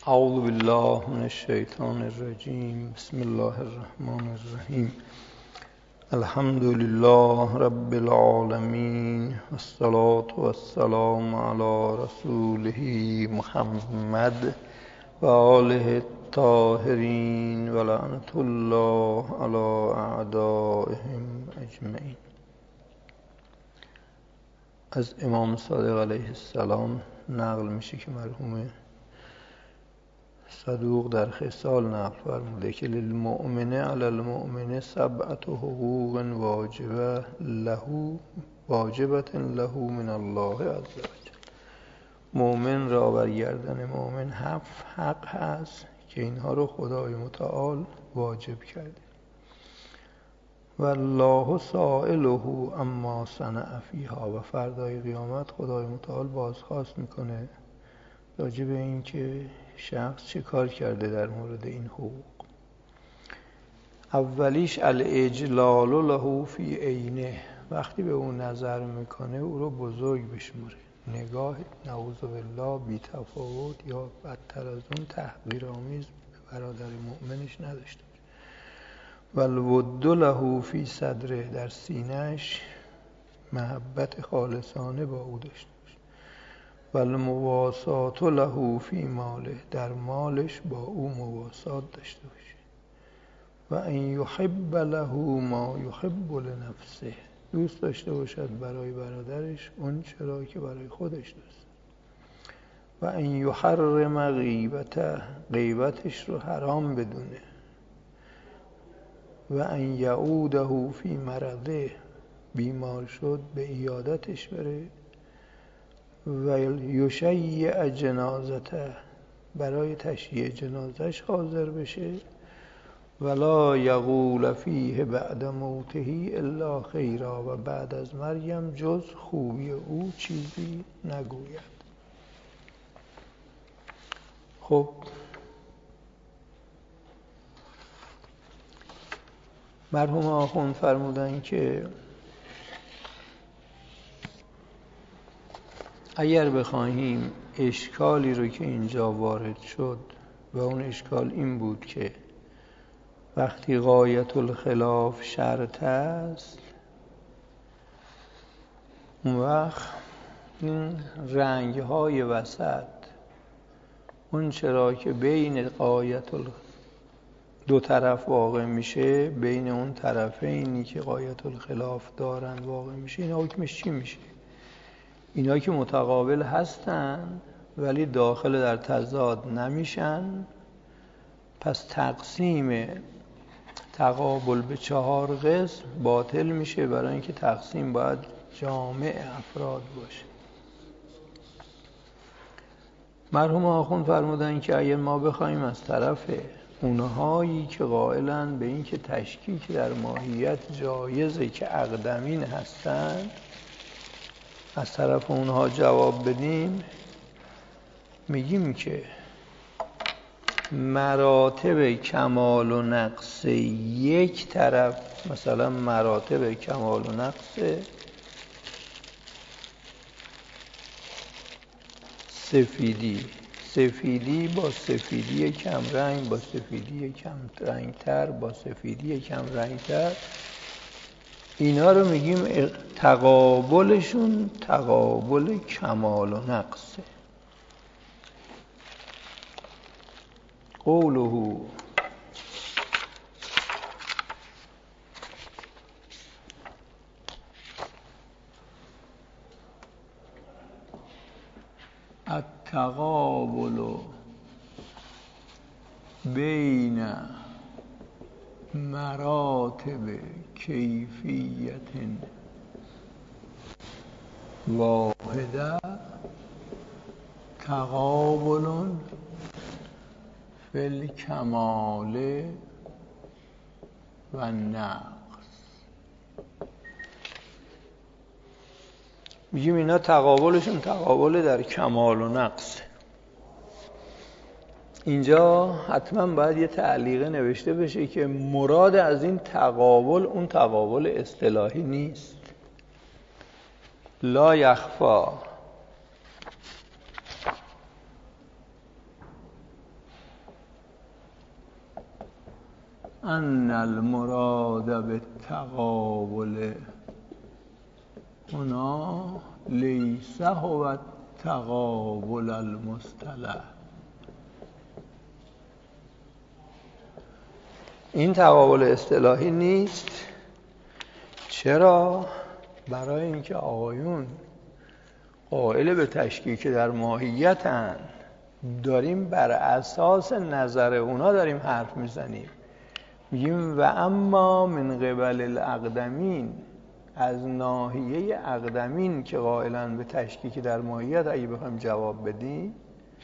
اعوذ بالله من الشیطان الرجیم. بسم الله الرحمن الرحیم. الحمد لله رب العالمین والصلاة والسلام علی رسوله محمد و آله الطاهرین و لعنة الله علی اعدائهم اجمعین. از امام صادق علیه السلام نقل میشه که مرحوم صدوق در خصال نقل فرموده که للمؤمن علی المؤمن 7 حقوق واجبة له من الله عز وجل. مؤمن را بر گردن مؤمن 7 حق هست که اینها رو خدای متعال واجب کرده. والله سائله اما صنع فیها، و فردای قیامت خدای متعال بازخواست میکنه راجع به این که شخص چه کار کرده در مورد این حقوق. اولیش الاجلال له فی عینه، وقتی به اون نظر میکنه او رو بزرگ بشماره، نگاه نعوذ بالله بی تفاوت یا بدتر از اون تحقیرآمیز به برادر مؤمنش نداشته باشه. والود له فی صدره، در سینه‌اش محبت خالصانه با او داشته باشه. والمواساة له فی ماله، در مالش با او مواسات داشته باشه. و ان یحب له ما یحب لنفسه، دوست داشته باشد برای برادرش اون چرا که برای خودش دوست. و ان یحرم غیبته، غیبتش رو حرام بدونه. و ان یعوده فی مرضه، بیمار شد به عیادتش بره. و یشیع جنازته، برای تشییع جنازش حاضر بشه. ولا یقول فیه بعد موته الا خیرا، و بعد از مرگم جز خوبی او چیزی نگوید. خب مرحوم آخوند فرمودن که اگر بخواهیم اشکالی رو که اینجا وارد شد، و اون اشکال این بود که وقتی غایت الخلاف شرط است، اون وقت این رنگ‌های وسط، اون چرا که بین غایت دو طرف واقع میشه، بین اون طرفینی که غایت الخلاف دارن واقع میشه، این حکمش چی میشه؟ اینا که متقابل هستن ولی داخل در تضاد نمیشن، پس تقسیم تقابل به 4 قسم باطل میشه، برای اینکه تقسیم باید جامع افراد باشه. مرحوم آخوند فرمودن که اگر ما بخوایم از طرف اونهایی که قائلن به این که تشکیک در ماهیت جایزه که اقدمین هستن، از طرف اونها جواب بدیم، میگیم که مراتب کمال و نقص یک طرف، مثلا مراتب کمال و نقص سفیدی با سفیدی کم رنگ، با سفیدی کم رنگ تر، با سفیدی کم رنگ تر، اینا رو میگیم تقابلشون تقابل کمال و نقصه. قوله التقابل بین مراتب کیفیت واحده تقابل فی الکمال و نقص. میگیم اینا تقابلشون تقابل در کمال و نقص. اینجا حتما باید یه تعلیقه نوشته بشه که مراد از این تقابل اون تقابل اصطلاحی نیست. لا یخفا ان المراد بالتقابل هنا لیس هو التقابل المصطلح. این تقابل اصطلاحی نیست. چرا؟ برای اینکه آقایون قائل به تشکیک در ماهیتن، داریم بر اساس نظر اونا داریم حرف میزنیم. میگیم و اما من قبل الاقدمین، از ناحیه اقدمین که قائلن به تشکیک در ماهیت اگه بخوایم جواب بدیم،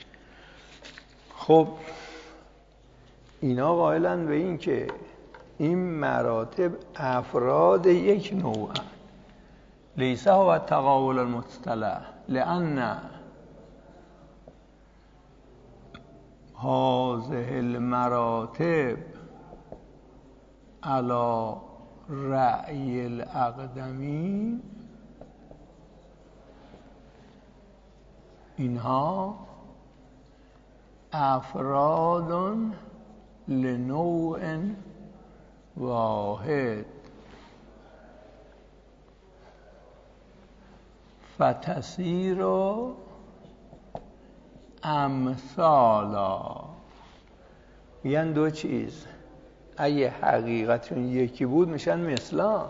خب اینا قائلن به این که این مراتب افراد یک نوع لیس هو التقابل المصطلح لأن هذه المراتب على رأی الاقدمین، اینها افراد لنوع واحد فتصیر امثالا. میگن دو چیز اگه حقیقتشون یکی بود میشن مثلا.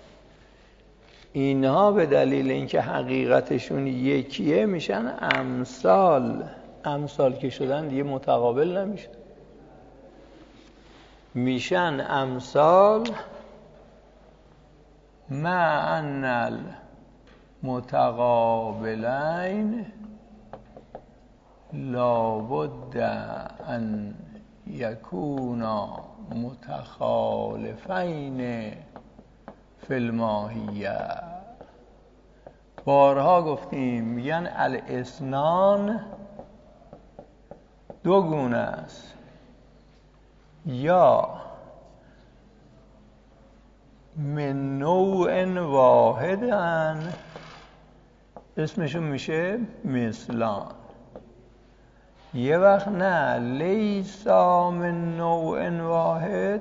اینها به دلیل اینکه حقیقتشون یکیه میشن امثال. امثال که شدن دیگه متقابل نمیشن، میشن امثال مع ان المتقابلین لابد ان یکونا متخالفین فی الماهیه. بارها گفتیم میگن الاثنان دو گونه است، یا من نوع واحدن اسمشون میشه مثلان، یه وقت نه لیسا من نوع واحد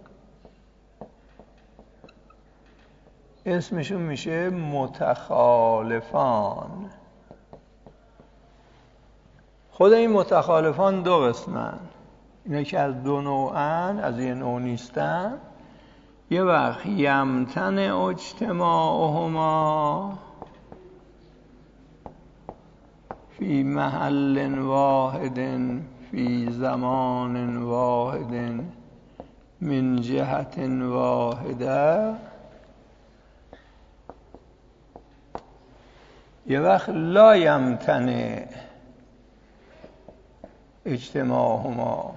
اسمشون میشه متخالفان. خود این متخالفان دو قسمن، اینا که از دو نوعن، از یه نوع نیستن. یه وقت یمتن اجتماعهما فی محل واحد فی زمان واحد من جهت واحده، یه وقت لا یمتن اجتماعهما،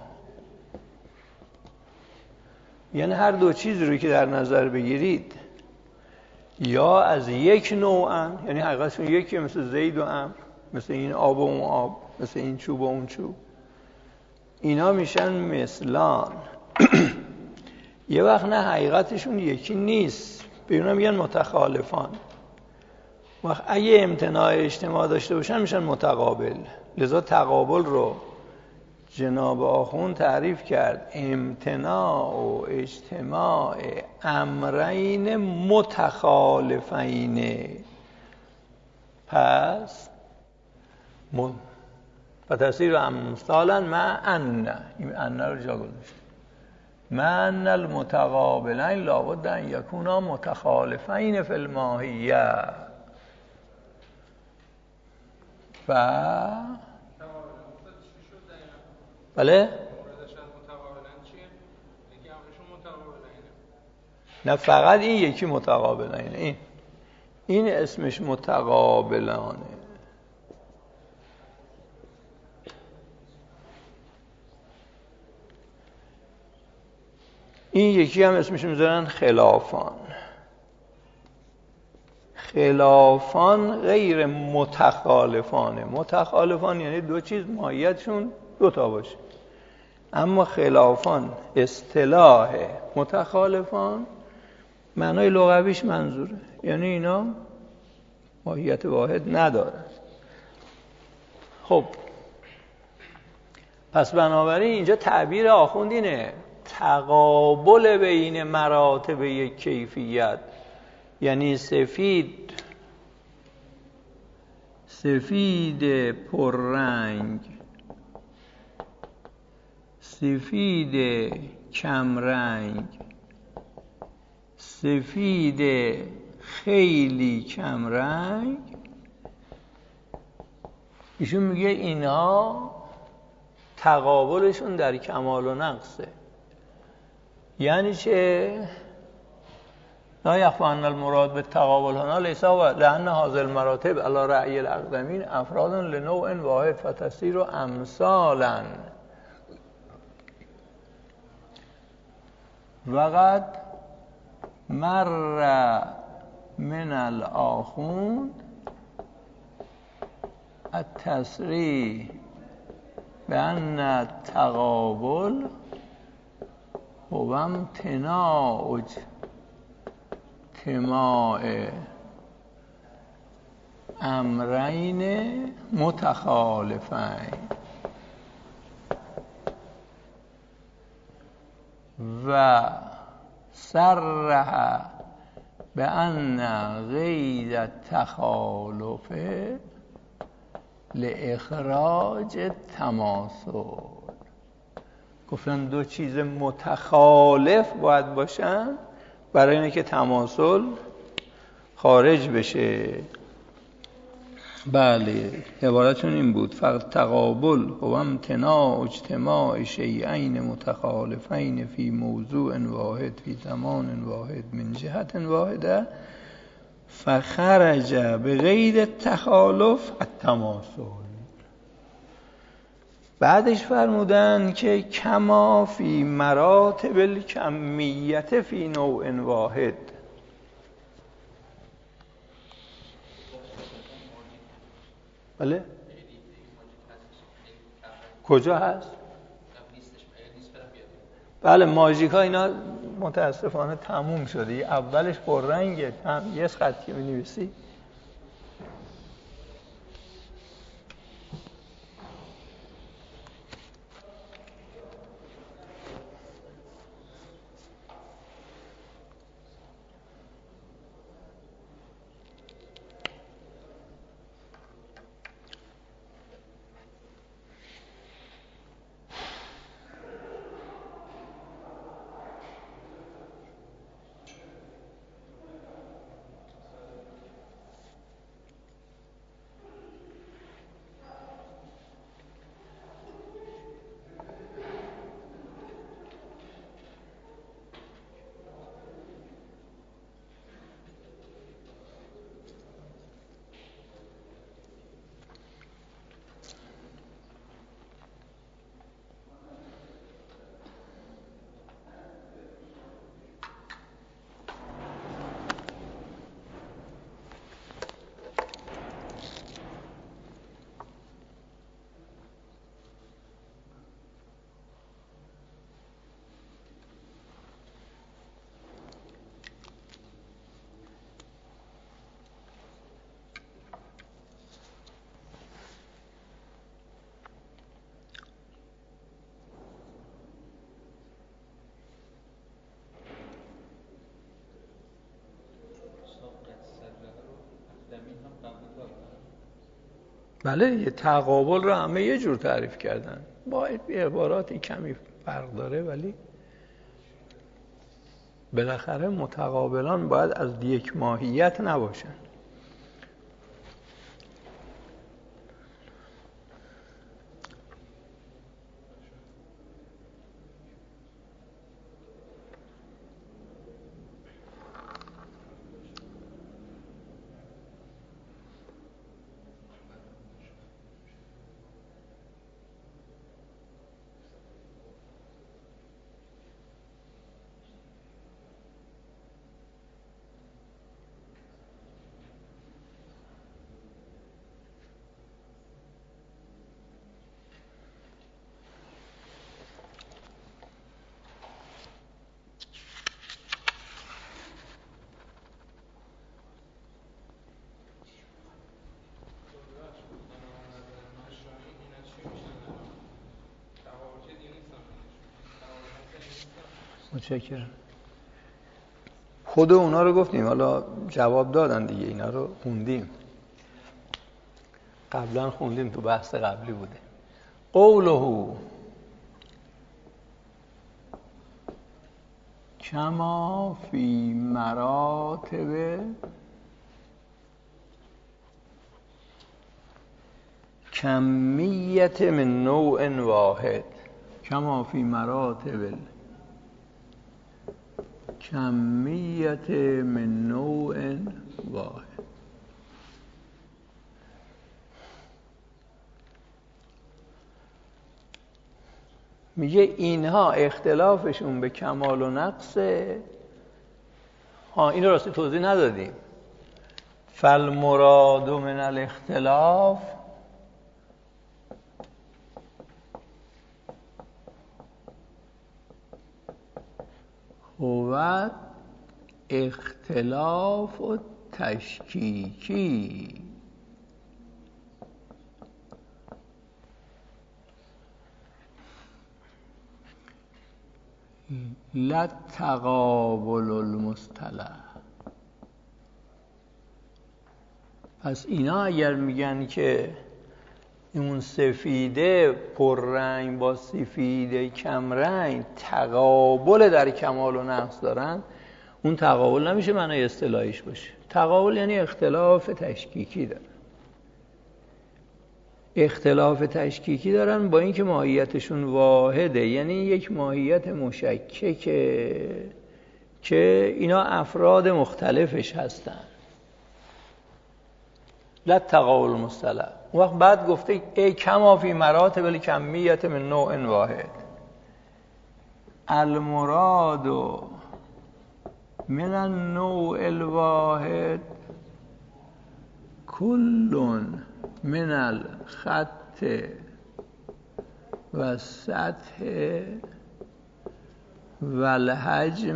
یعنی هر دو چیز رو که در نظر بگیرید یا از یک نوعن، یعنی حقیقتشون یکی، مثل زید و عمرو، مثل این آب و اون آب، مثل این چوب و اون چوب، اینا میشن مثلان. یه وقت نه حقیقتشون یکی نیست، به اونا میگن متخالفان. وقت اگه امتناع اجتماع داشته باشن میشن متقابل. لذا تقابل رو جناب آخوند تعریف کرد امتناع و اجتماع امرین متخالفین. پس فتصیر امثالا مع ان، این ان رو جا گذاشت، مع ان المتقابلین لابد ان یکونا متخالفین فی الماهیه. بله؟ نه فقط این یکی متقابلانه، این اسمش متقابلانه. این یکی هم اسمش میذارن خلافان. خلافان غیر متخالفانه. متخالفان یعنی دو چیز ماهیتشون دو تا باشه، اما خلافان اصطلاح متخالفان معنای لغویش منظوره، یعنی اینا ماهیت واحد ندارن. خب پس بنابراین اینجا تعبیر آخوند اینه، تقابل بین مراتب یک کیفیت، یعنی سفید پررنگ، سفید کمرنگ، سفید خیلی کمرنگ، ایشون میگه اینها تقابلشون در کمال و نقصه. یعنی چه؟ لا یخفی ان المراد بالتقابل هنا لیس لأن هذه المراتب علی رأی الاقدمین افراد لنوع واحد فتصیر امثالا وقد مر من الآخوند التصریح بأن التقابل هو امتناع اجتماع امرین متخالفین و صرح بأن غیر التخالف لاخراج تماثل. گفتن دو چیز متخالف باید باشن برای اینه که تماثل خارج بشه. بله، عبارتون این بود: فقط تقابل هو امتناع اجتماع شیئین متخالفین فی موضوع واحد فی زمان واحد من جهت واحده فخرج بغیر التخالف التماثل. بعدش فرمودن که کما فی مراتب الکمیت فی نوع واحد. بله؟ کجا هست؟ بله، ماژیک ها اینا متاسفانه تموم شده. اولش پررنگه، یه خط که می‌نویسی. بله، یه تقابل رو همه یه جور تعریف کردن، با عباراتی کمی فرق داره، ولی بالاخره متقابلان باید از یک ماهیت نباشن. متشکرم. خود اونا رو گفتیم، حالا جواب دادن دیگه، اینا رو خوندیم، قبلا خوندیم، تو بحث قبلی بوده. قوله کما فی مراتب کمیت من نوع واحد. کما فی مراتب کمیت من نوع واحد. میگه اینها اختلافشون به کمال و نقصه. این راستی توضیح ندادیم. فالمراد من الاختلاف هو اختلاف و تشکیکی. لا تقابل المصطلح. پس اینا اگر میگن که اون سفیده پررنگ با سفیده کمرنگ تقابل در کمال و نقص دارن، اون تقابل نمیشه معنای اصطلاحیش باشه. تقابل یعنی اختلاف تشکیکی دارن. اختلاف تشکیکی دارن با اینکه ماهیتشون واحده، یعنی یک ماهیت مشککه که اینا افراد مختلفش هستن. لا تقابل مصطلح. اون وقت بعد گفته ای کما فی مراتب الکمیت من نوع واحد. المراد من النوع الواحد کل من الخط و السطح و الحجم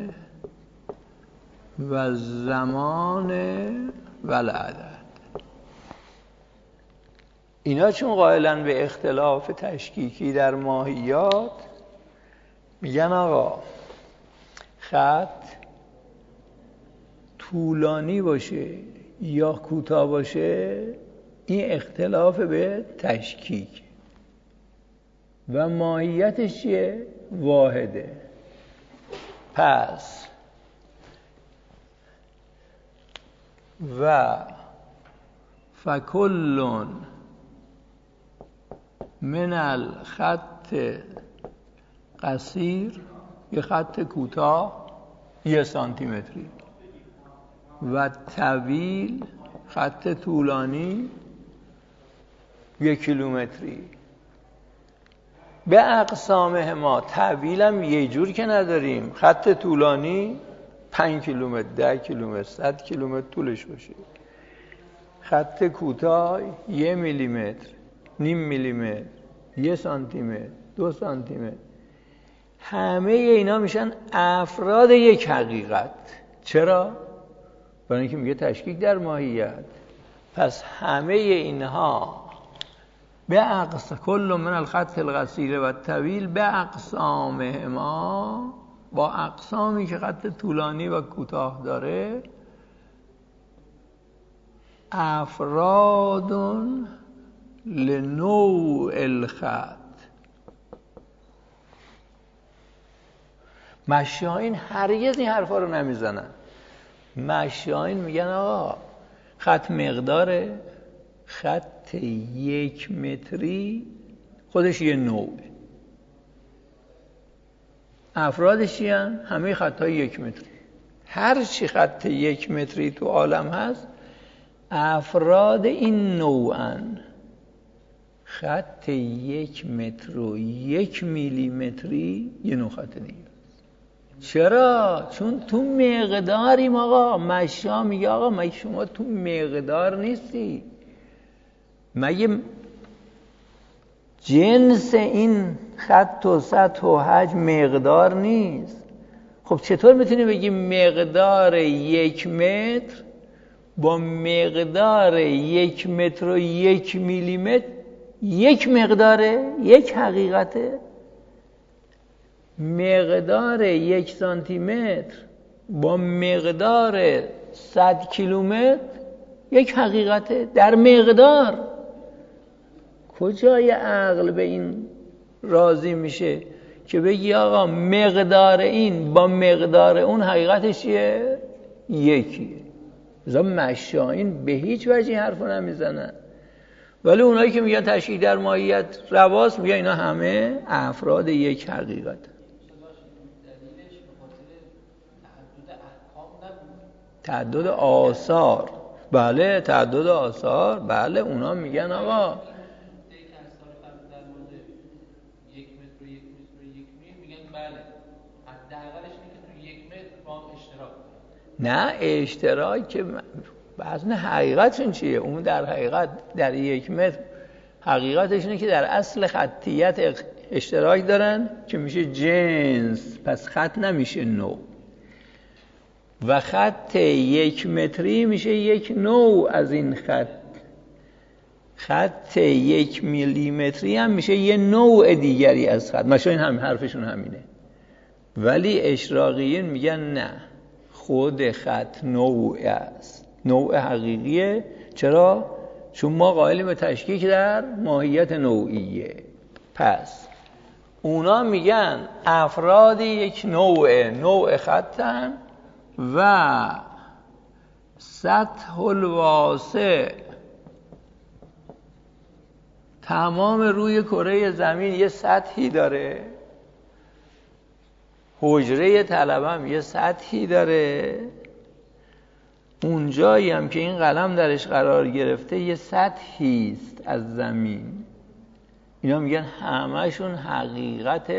و الزمان و العدد. اینا چون قائلن به اختلاف تشکیکی در ماهیات، میگن آقا خط طولانی باشه یا کوتاه باشه، این اختلاف به تشکیک و ماهیتش چیه؟ واحده. پس و فکل من الخط قصیر، یه خط کوتاه 1 سانتیمتری، و طویل خط طولانی 1 کیلومتری. به اقسامه ما طویلم یه جور که نداریم، خط طولانی 5 کیلومتر، 10 کیلومتر، 100 کیلومتر طولش باشه. خط کوتاه 1 میلیمتر، نیم میلیمتر، 1 سانتیمتر، 2 سانتیمتر. همه اینا میشن افراد یک حقیقت. چرا؟ برای اینکه میگه تشکیک در ماهیت. پس همه اینها به اقسام کل من الخط القصیر و الطویل به اقسام ما، با اقسامی که خط طولانی و کوتاه داره، افراد لنوع الخط. مشایین هرگز این حرفا رو نمیزنن. مشایین میگن آقا خط مقداره، خط 1 متری خودش یه نوعه. افرادش چی هن؟ همه خطهای 1 متری. هر چی خط 1 متری تو عالم هست افراد این نوعن. خط 1 متر و 1 میلیمتری یه نوع خط دیگه. چرا؟ چون تو مقداریم آقا. مشا میگه آقا مگه شما تو مقدار نیستی؟ مگه جنس این خط و سطح و حجم مقدار نیست؟ خب چطور میتونی بگی مقدار 1 متر با مقدار 1 متر و 1 میلیمتر یک مقداره، یک حقیقته؟ مقدار 1 سانتیمتر با مقدار 100 کیلومتر یک حقیقته در مقدار. کجای عقل به این راضی میشه که بگی آقا مقدار این با مقدار اون حقیقتش چیه؟ یکیه. مثلا مشائین به هیچ وجه حرفو نمیزنن، ولی اونایی که میگن تشریح در ماهیت رواست میگن اینا همه افراد یک حقیقت. تعدد آثار. بله تعدد آثار. بله اونا میگن آقا نه اشتراک که وزن حقیقتشون چیه؟ اون در حقیقت در 1 متر حقیقتش اینه که در اصل خطیت اشتراک دارن که میشه جنس، پس خط نمیشه نوع، و خط 1 متری میشه یک نوع از این خط. خط 1 میلیمتری هم میشه یه نوع دیگری از خط. ماشاءالله این هم حرفشون همینه، ولی اشراقیین میگن نه، خود خط نوع است، نوع حقیقیه. چرا؟ چون ما قائلیم به تشکیک در ماهیت نوعیه. پس اونا میگن افراد یک نوع خطن و سطح الواسع تمام روی کره زمین یه سطحی داره، حجره طلبه هم یه سطحی داره، اون جایی هم که این قلم درش قرار گرفته یه سطحی است از زمین. اینا میگن همشون حقیقت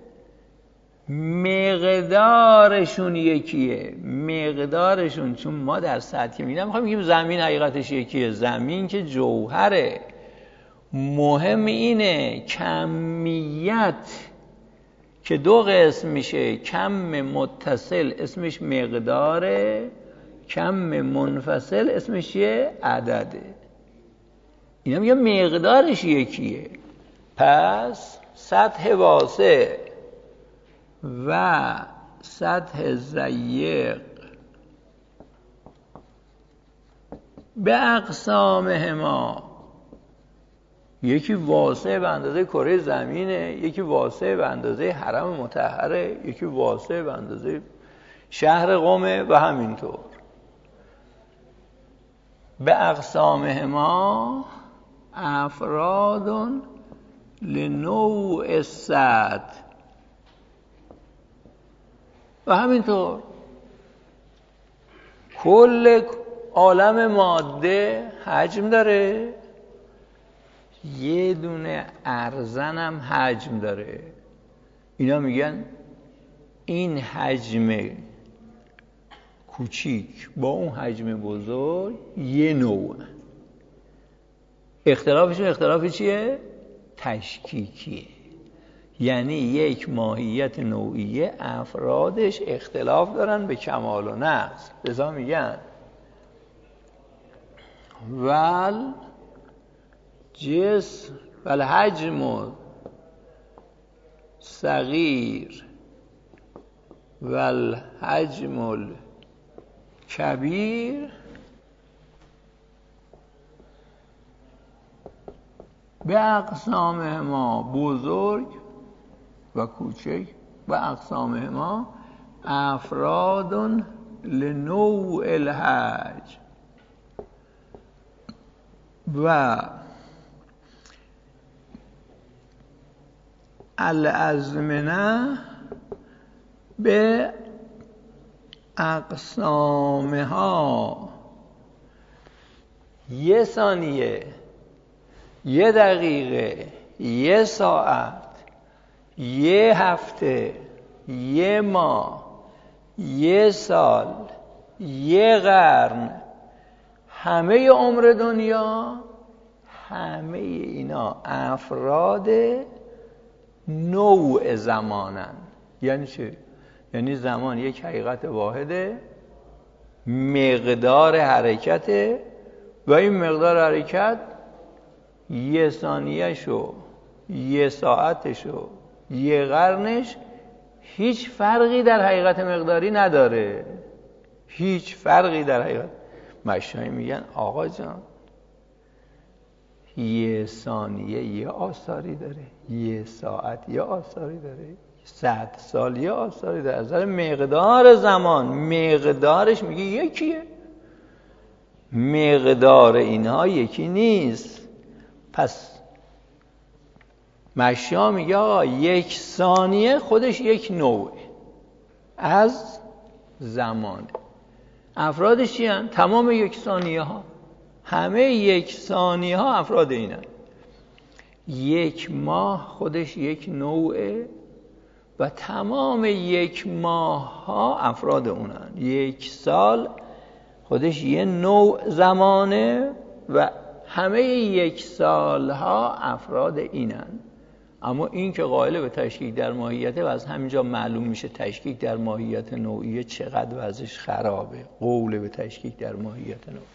مقدارشون یکیه. مقدارشون، چون ما در سطحی میگیم زمین حقیقتش یکیه. زمین که جوهره، مهم اینه کمیت که 2 قسم میشه، کم متصل اسمش مقداره، کم منفصل اسمش چیه؟ عدده. اینا میگن مقدارش یکیه. پس سطح واسع و سطح ضیق به اقسامهما، یکی واسع به اندازه کره زمینه، یکی واسع به اندازه حرم مطهره، یکی واسع به اندازه شهر قمه و همینطور. به اقسامهما افراد لنوع سطح و همینطور کل عالم ماده حجم داره، یه دونه ارزن هم حجم داره. اینا میگن این حجم کوچیک با اون حجم بزرگ یه نوع. اختلافشون اختلاف چیه؟ تشکیکیه. یعنی یک ماهیت نوعیه افرادش اختلاف دارن به کمال و نقص. لذا میگن جسم والحجم صغیر والحجم کبیر به اقسام ما بزرگ و کوچک و اقسام ما افراد لنوع الحج و الازمنه به اقسامها. یه ثانیه، یه دقیقه، یه ساعت، یه هفته، یه ماه، یه سال، یه قرن، همه عمر دنیا، همه اینا افراد نوع زمانن. یعنی چه؟ یعنی زمان یک حقیقت واحده، مقدار حرکته و این مقدار حرکت یه ثانیه شو، یه ساعتشو، یه قرنش هیچ فرقی در حقیقت مقداری نداره، هیچ فرقی در حقیقت. مشایی میگن آقا جان یه ثانیه یه آثاری داره، یه ساعت یه آثاری داره، 100 سال یه آثاری داره. از نظر مقدار زمان مقدارش میگه یکیه، مقدار اینها یکی نیست. پس مشا میگه آقا 1 ثانیه خودش یک نوعه از زمانه. افرادش چی هن؟ تمام 1 ثانیه ها، همه 1 ثانیه ها افراد اینن. 1 ماه خودش یک نوعه و تمام 1 ماه ها افراد اونن. 1 سال خودش یه نوع زمانه و همه 1 سال ها افراد اینن. اما این که قائل به تشکیک در ماهیته و از همینجا معلوم میشه تشکیک در ماهیت نوعیه چقدر وضعش خرابه. قول به تشکیک در ماهیت نوعیه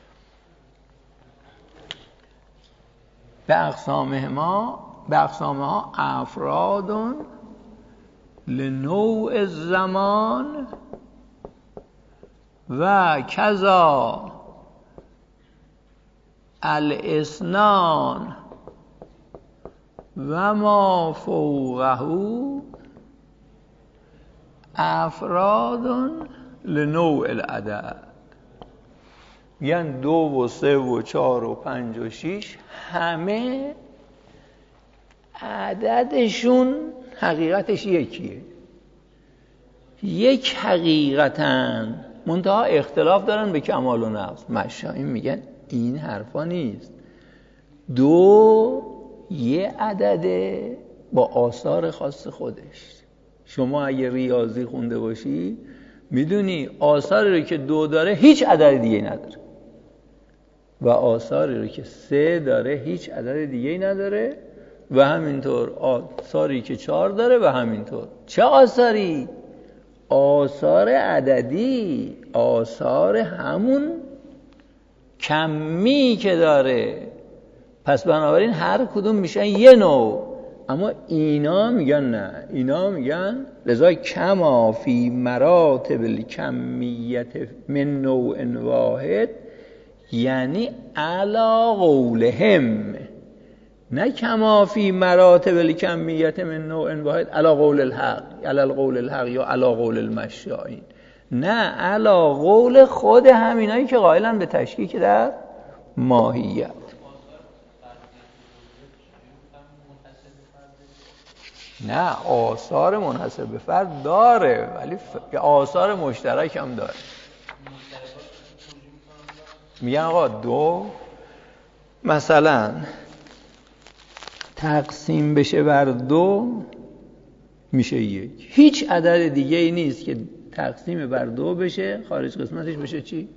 به اقسامها افراد لنوع زمان و کذا الاسنان و ما فوقه افراد لنوع العدد. یعنی 2 و 3 و 4 و 5 و 6 همه عددشون حقیقتش یکیه، یک حقیقتن، منتها اختلاف دارن به کمال و نقص. مشایخ میگن این حرفا نیست. 2 یه عدده با آثار خاص خودش. شما اگه ریاضی خونده باشی میدونی آثاری رو که 2 داره هیچ عدد دیگه نداره و آثاری رو که 3 داره هیچ عدد دیگه نداره و همینطور آثاری که 4 داره و همینطور. چه آثاری؟ آثار عددی، آثار همون کمی که داره. پس بنابراین هر کدوم میشن یه نوع. اما اینا میگن نه، اینا میگن لذا کما فی مراتب الکمیت من نوع واحد، یعنی علا قولهم، نه کما فی مراتب الکمیت من نوع واحد علا قول الحق، علا قول الحق یا علا قول المشایین، نه علا قول خود همینایی که قائلن به تشکیک در ماهیت. نه آثار منحصر به فرد داره ولی آثار مشترک هم داره. میگن آقا 2 مثلا تقسیم بشه بر 2 میشه 1. هیچ عدد دیگه ای نیست که تقسیم بر 2 بشه خارج قسمتش بشه چی؟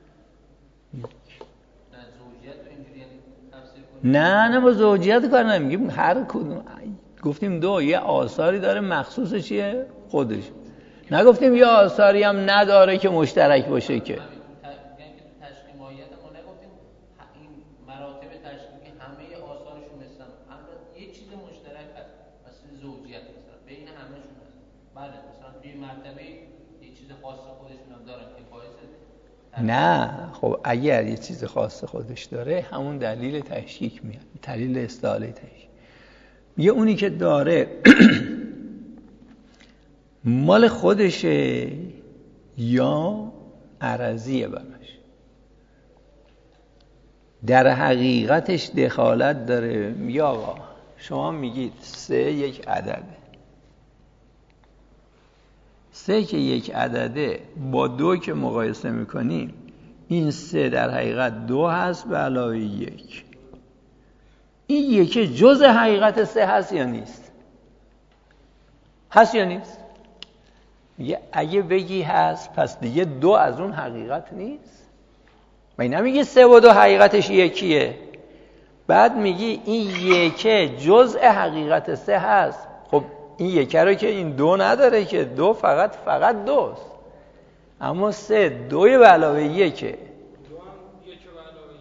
نه با زوجیت کار نمیگیم. هر کدوم گفتیم 2 یه آثاری داره مخصوص چیه؟ خودش. نگفتیم یه آثاری هم نداره که مشترک باشه که. نه خب اگر یه چیز خاص خودش داره همون دلیل تشکیک میاد، دلیل استعاله تشکیک. یه اونی که داره مال خودشه یا عرضیه براش، در حقیقتش دخالت داره. یا آقا شما میگید 3 یک عدده، 3 که یک عدده با 2 که مقایسه میکنیم این 3 در حقیقت 2 هست به علاوه 1. این 1 جز حقیقت 3 هست یا نیست؟ هست یا نیست؟ میگه اگه بگی هست پس دیگه 2 از اون حقیقت نیست. من نمیگی 3 و 2 حقیقتش یکیه، بعد میگی این 1 جز حقیقت 3 هست. خب این 1 رو که این 2 نداره که، 2 فقط 2است. اما 3 2 به علاوه 1. 2 هم 1 به علاوه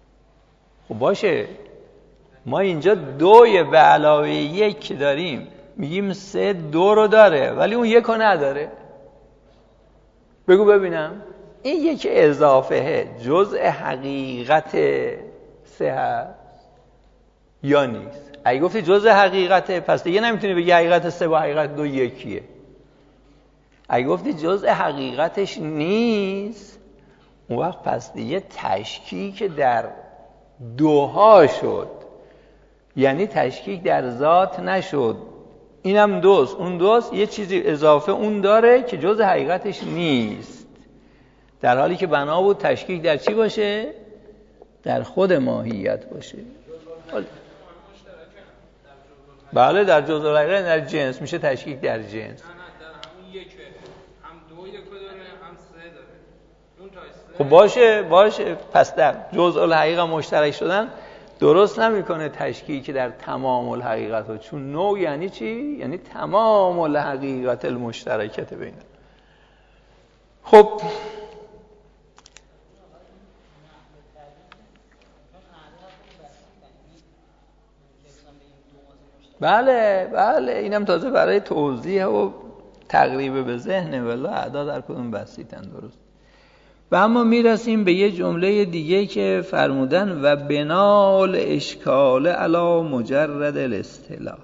1. خب باشه ما اینجا 2 به علاوه 1 داریم میگیم 3 2 رو داره ولی اون 1 رو نداره. بگو ببینم این یک اضافه جزء حقیقت 3 هست یا نیست؟ اگه گفتی جزء حقیقته پس دیگه نمیتونی بگی حقیقت 3 با حقیقت 2 یکیه. اگه گفتی جزء حقیقتش نیست اون وقت پس دیگه تشکیک در 2 شد، یعنی تشکیک در ذات نشد. اینم 2 اون 2 یه چیزی اضافه اون داره که جزء حقیقتش نیست، در حالی که بنا بود تشکیک در چی باشه؟ در خود ماهیت باشه. بله در جزء الحقیقه در جنس میشه تشکیک در جنس. نه در همون یکه هم 2 یک داره هم 3 داره. اون تا 3 خب باشه پس در جزء الحقیقه مشترک شدن درست نمیکنه تشکیک در تمام الحقیقت، چون نوع یعنی چی؟ یعنی تمام الحقیقت المشترکت بین. خب بله اینم تازه برای توضیح و تقریب به ذهنه، ولی اعداد در کدوم بسیطن درست. و اما میرسیم به یه جمله دیگه که فرمودن و بنال اشکال علی مجرد الاصطلاح.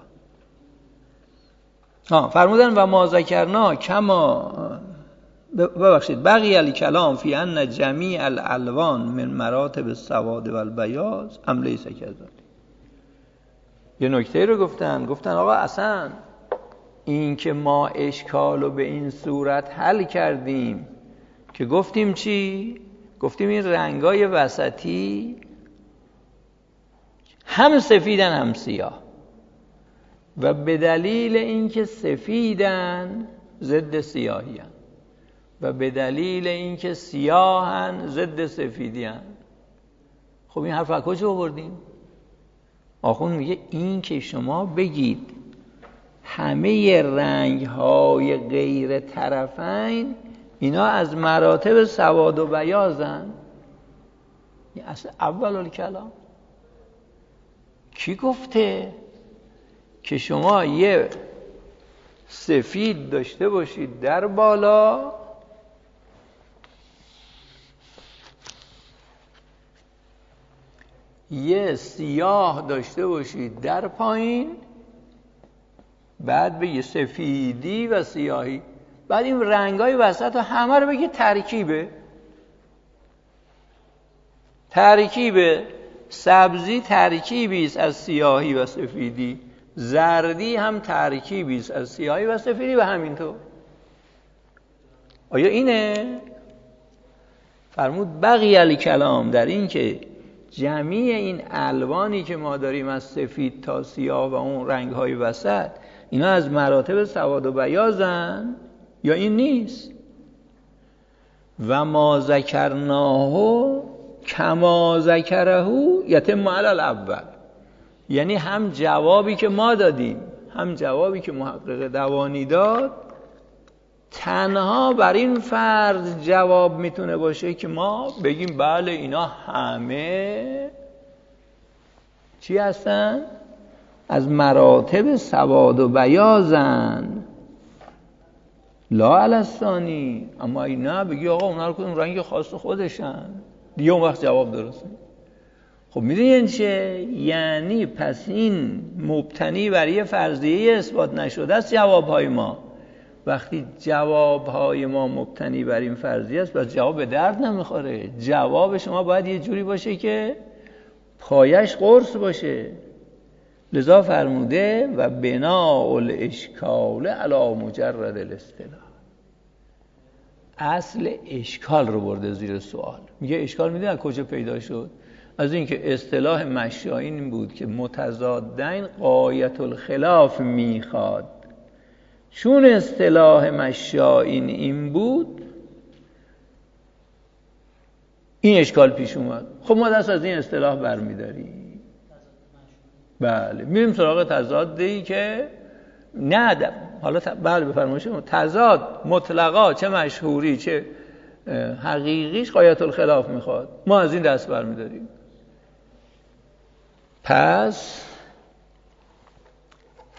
فرمودن و ما ذکرنا کما بقی الکلام فی ان جمیع الالوان من مراتب السواد و البیاض ام لیس کذالک. یه نکته رو گفتن آقا اصلا این که ما اشکال رو به این صورت حل کردیم که گفتیم چی؟ گفتیم این رنگای وسطی هم سفیدن هم سیاه و به دلیل اینکه سفیدن ضد سیاهی هن و به دلیل اینکه سیاهن ضد سفیدی هن. خب این حرف از کجا آوردیم؟ آخوند میگه این که شما بگید همه رنگ‌های غیر طرفین اینا از مراتب سواد و بیاضن. این اصل اول الکلام. کی گفته که شما یه سفید داشته باشید در بالا یه سیاه داشته باشید در پایین، بعد بگی سفیدی و سیاهی، بعد این رنگای وسط رو همه رو بگی ترکیبه. سبزی ترکیبی است از سیاهی و سفیدی، زردی هم ترکیبی است از سیاهی و سفیدی و همینطور. آیا اینه؟ فرمود بقی الکلام در این که جمیع این الوانی که ما داریم از سفید تا سیاه و اون رنگ‌های وسط اینا از مراتب سواد و بیاضن یا این نیست؟ و ما ذکرناه کما ذکره یتم علی الاول. یعنی هم جوابی که ما دادیم هم جوابی که محقق دوانی داد تنها بر این فرض جواب میتونه باشه که ما بگیم بله اینا همه چی هستن؟ از مراتب سواد و بیاضن، لا علی الثانی. اما اینا بگی آقا اونا رو کدوم رنگ خاص خودشن دیگه، اون وقت جواب درسته. خب میدونین چه؟ یعنی پس این مبتنی بر یه فرضیه اثبات نشده است جوابهای ما. وقتی جوابهای ما مبتنی بر این فرضیه است پس جواب به درد نمیخوره. جواب شما باید یه جوری باشه که پایش قرص باشه. لذا فرموده و بناء الاشکال علی مجرد الاصطلاح. اصل اشکال رو برده زیر سوال. میگه اشکال میدونی از کجا پیدا شد؟ از اینکه اصطلاح مشایین این بود که متضادین غایت الخلاف میخواد. چون اصطلاح مشایین این بود این اشکال پیش اومد. خب ما دست از این اصطلاح برمیداریم. بله میریم سراغ تضادی که نه حالا بله بفرمایید. تضاد مطلقا چه مشهوری چه حقیقیش غایت الخلاف میخواد، ما از این دست برمیداریم.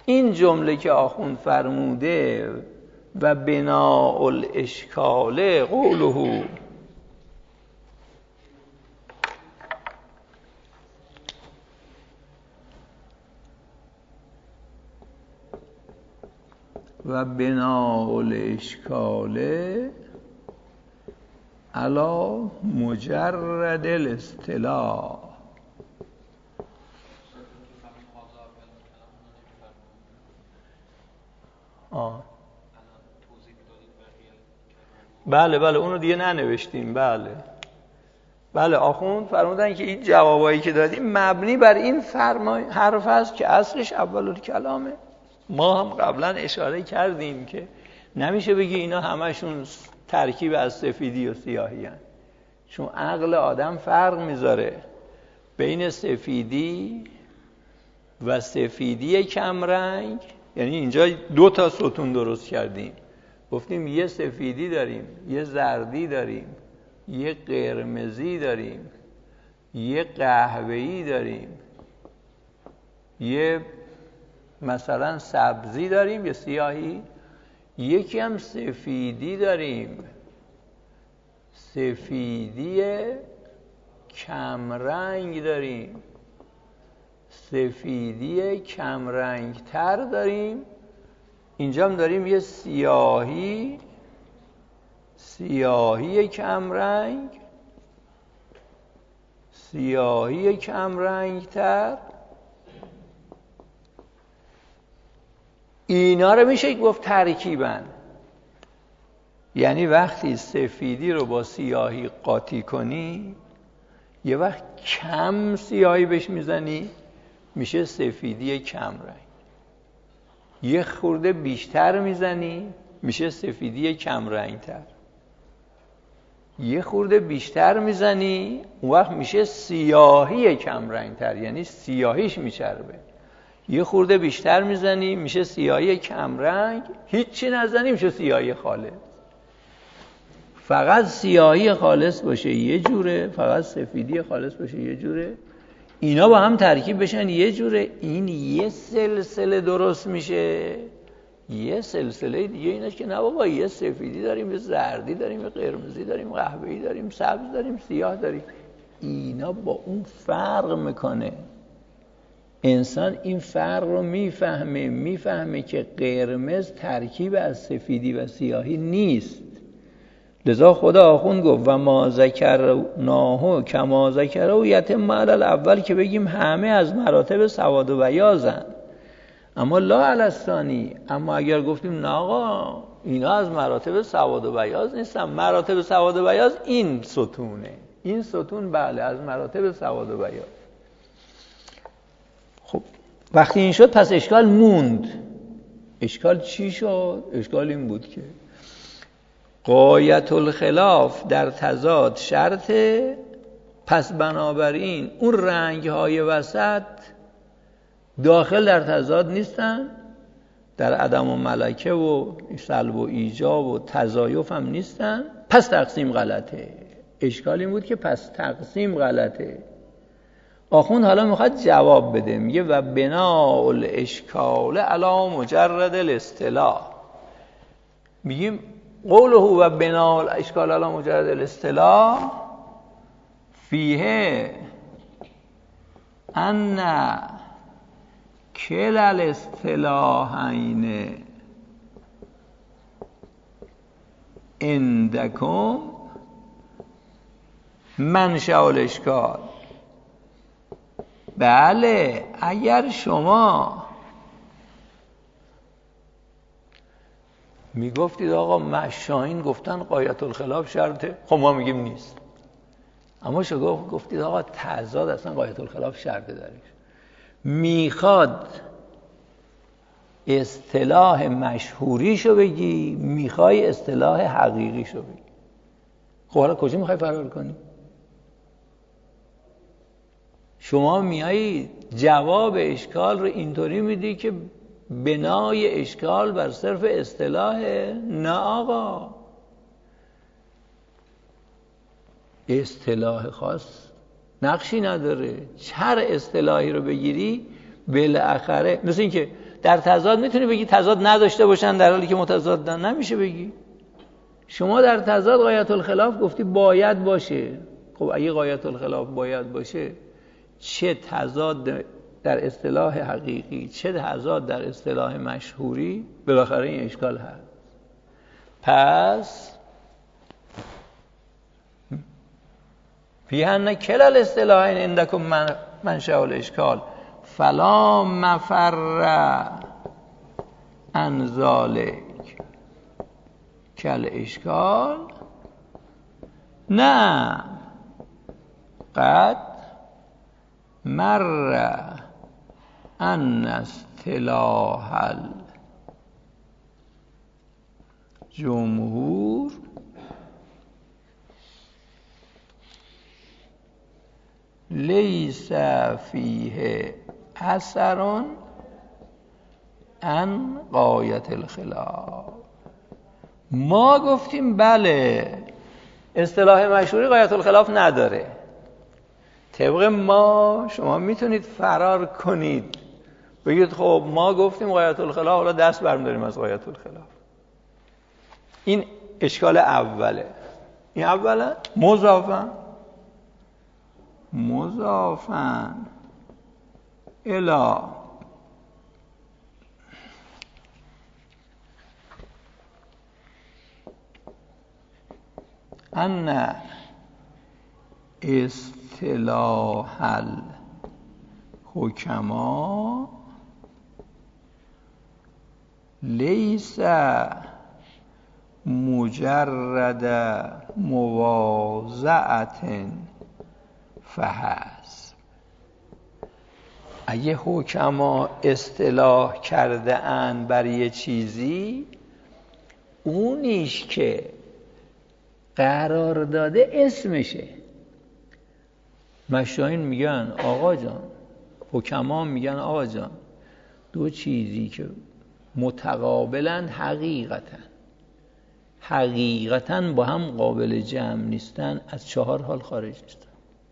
این جمله که آخوند فرموده و بناء الاشکال قوله و بناء الاشکال علی مجرد الاصطلاح. بله اونو دیگه ننوشتیم. بله آخوند فرمودن که این جوابایی که دادیم مبنی بر این حرف است که اصلش اولالکلامه. ما هم قبلا اشاره کردیم که نمیشه بگی اینا همشون ترکیب از سفیدی و سیاهی هن. چون عقل آدم فرق میذاره بین سفیدی و سفیدی کمرنگ. یعنی اینجا 2 ستون درست کردیم، گفتیم یه سفیدی داریم، یه زردی داریم، یه قرمزی داریم، یه قهوه‌ای داریم، یه مثلا سبزی داریم، یه سیاهی، یکی هم سفیدی داریم، سفیدی کمرنگ داریم، سفیدی کمرنگ تر داریم، اینجا هم داریم یه سیاهی کمرنگ، سیاهی کمرنگ تر. اینا رو میشه گفت ترکیبن. یعنی وقتی سفیدی رو با سیاهی قاطی کنی، یه وقت کم سیاهی بهش میزنی میشه سفیدی کمرنگ، یه خورده بیشتر میزنی میشه سفیدی کمرنگ تر، یه خورده بیشتر میزنی اون وقت میشه سیاهی کمرنگ تر، یعنی سیاهیش میچربه. یه خورده بیشتر میزنی میشه سیاهی کمرنگ، هیچی نزنی میشه سیاهی خالص. فقط سیاهی خالص باشه یه جوره، فقط سفیدی خالص باشه یه جوره، اینا با هم ترکیب بشن یه جوره، این یه سلسله درست میشه. یه سلسله دیگه اینه که نه بابا یه سفیدی داریم، یه زردی داریم، یه قرمزی داریم، قهوه‌ای داریم، سبز داریم، سیاه داریم. اینا با اون فرق میکنه. انسان این فرق رو میفهمه که قرمز ترکیب از سفیدی و سیاهی نیست. لذا خدا آخوند گفت و ما ذکرناه کما ذکره یتم علی الاول، که بگیم همه از مراتب سواد و بیاضن، اما لا علی الثانی. اما اگر گفتیم نه آقا اینا از مراتب سواد و بیاض نیستن، مراتب سواد و بیاض این ستونه، این ستون بله از مراتب سواد و بیاض. خب وقتی این شد پس اشکال موند. اشکال چی شد؟ اشکال این بود که غایت الخلاف در تضاد شرطه، پس بنابراین اون رنگ‌های وسط داخل در تضاد نیستن، در عدم و ملکه و سلب و ایجاب و تضایف هم نیستن، پس تقسیم غلطه. اشکال این بود که پس تقسیم غلطه. آخوند حالا میخواد جواب بده، میگه و بناء الاشکال علی مجرد الاصطلاح. میگیم قوله و بناء الاشکال علی مجرد الاصطلاح فیه ان کل الاصطلاحین عندکم منشأ الاشکال. بله اگر شما میگفتید آقا مشاهین گفتن غایت الخلاف شرطه، خب ما میگیم نیست. اما شما گفتید آقا تضاد اصلا غایت الخلاف شرطه داره، میخواد اصطلاح مشهوریشو بگی، میخوای اصطلاح حقیقیشو بگی. خب حالا کجا میخوای فرار کنی؟ شما میایی جواب اشکال رو اینطوری میدی که بنای اشکال بر صرف اصطلاحه. نه آقا، اصطلاح خاص نقشی نداره. هر اصطلاحی رو بگیری بالاخره مثل این که در تضاد میتونی بگی تضاد نداشته باشن در حالی که متضادن؟ نمیشه بگی. شما در تضاد غایت الخلاف گفتی باید باشه. خب اگه غایت الخلاف باید باشه، چه تضاد در اصطلاح حقیقی چه تضاد در اصطلاح مشهوری، بالاخره این اشکال هست. پس فیهن کل الاصطلاحین عندکم منشأ الاشکال فلا مفر عن ذلک کل اشکال نه قد مر ان اصطلاح الجمهور لیس فیه اثر عن غایت الخلاف. ما گفتیم بله اصطلاح مشهوری غایت الخلاف نداره. طبق ما شما میتونید فرار کنید بگید خب ما گفتیم غایت الخلاف، حالا دست برمی‌داریم از غایت الخلاف. این اشکال اوله. این اوله مضافن الی ان اصطلاح الحکما لیس مجرد مواضعت فحسب. اگه حکما اصطلاح کرده اند بر یه چیزی، اونیش که قرار داده اسمشه. مشاهین میگن آقا جان، حکما میگن آقا جان، دو چیزی که متقابلن حقیقتاً با هم قابل جمع نیستن، از 4 حال خارج نیستن.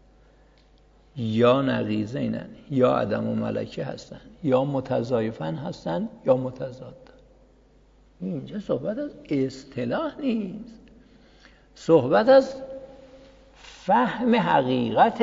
یا نقیضینن، یا عدم و ملکه هستن، یا متضایفن هستن، یا متضادن. اینجا صحبت از اصطلاح نیست، صحبت از فهم حقیقت.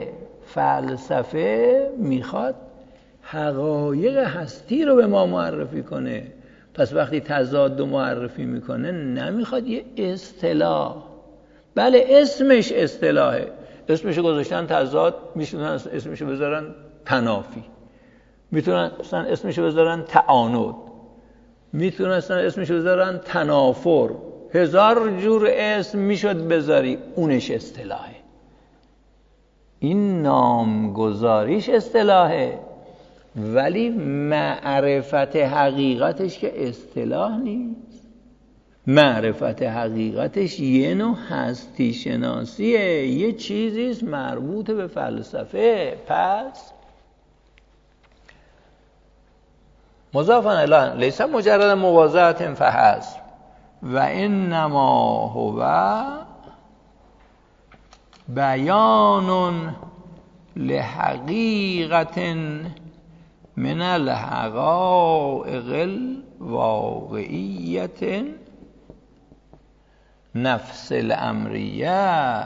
فلسفه میخواد حقایق هستی رو به ما معرفی کنه. پس وقتی تضاد رو معرفی میکنه نمیخواد یه اصطلاح. بله اسمش اصطلاحه، اسمشو گذاشتن تضاد، میتونن اسمشو بذارن تنافی، میتونن اسمشو بذارن تعاند، میتونن اسمشو بذارن تنافر، 1000 جور اسم میشد بذاری، اونش اصطلاحه. این نامگذاریش اصطلاحه، ولی معرفت حقیقتش که اصطلاح نیست. معرفت حقیقتش یه نوع هستی شناسیه، یه چیزیست مربوط به فلسفه. پس مضافاً الی لیس مجرد مواضعت فحسب و انما هو بیان لحقیقت من الحقائق الواقعیت نفس الامریه.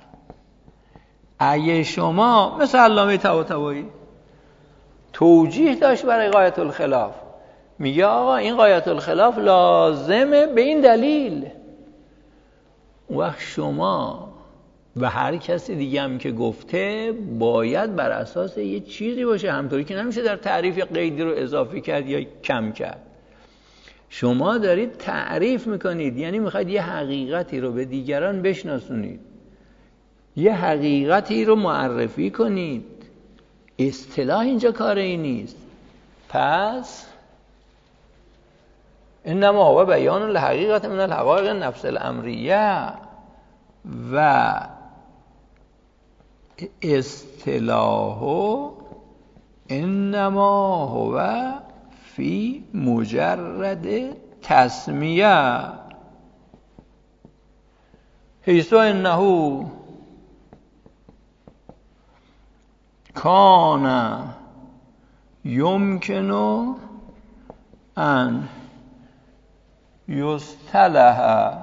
اگه شما مثل علامه طباطبایی توجیه داشت برای غایت الخلاف، میگه آقا این غایت الخلاف لازمه به این دلیل. وقت شما و هر کسی دیگه هم که گفته باید بر اساس یه چیزی باشه، همطوری که نمیشه در تعریف قیدی رو اضافه کرد یا کم کرد. شما دارید تعریف میکنید، یعنی میخواید یه حقیقتی رو به دیگران بشناسونید، یه حقیقتی رو معرفی کنید. اصطلاح اینجا کار این نیست. پس انما هو بیان لحقیقت من الحقایق نفس الامریه و اصطلاح انما هو فی مجرد تسمیه حیث انه کان یمکن ان یصطلح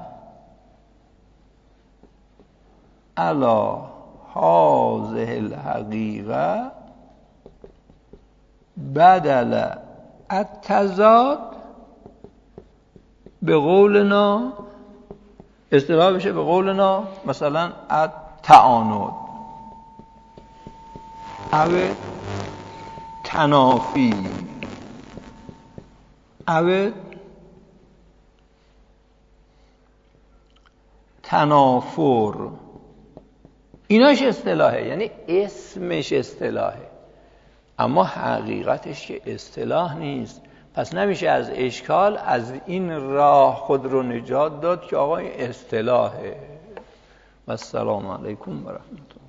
علی هذه الحقیقه بدل التضاد به قولنا، اصطلاح بشه به قولنا مثلا التعاند او تنافی او تنافر. ایناش اصطلاحه، یعنی اسمش اصطلاحه اما حقیقتش که اصطلاح نیست. پس نمیشه از اشکال از این راه خود رو نجات داد که آقا این اصطلاحه. و السلام علیکم و رحمت الله.